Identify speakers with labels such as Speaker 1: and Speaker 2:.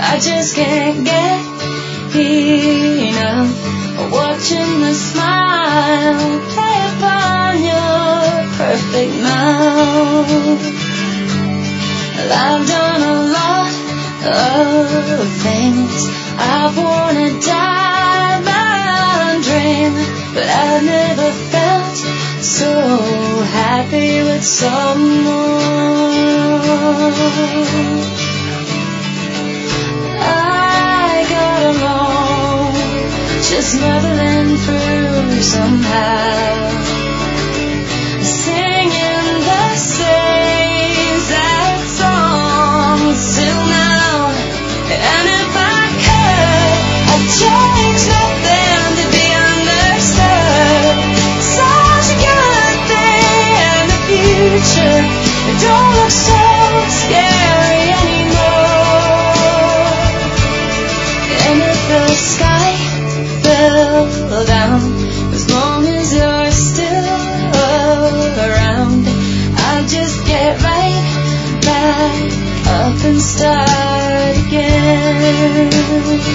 Speaker 1: I just can't get enough of watching the smile play upon your perfect mouth. I've done a lot of things. I've worn a diamond ring, but I've never felt so happy with someone. I got along, just muddling through somehow, singing the same sad songs till now. And if I could, I'd change nothing to be understood. Such a good thing in the future. It don't look so scary anymore. And if the sky fell down, as long as you're still around, I'll just get right back up and start again.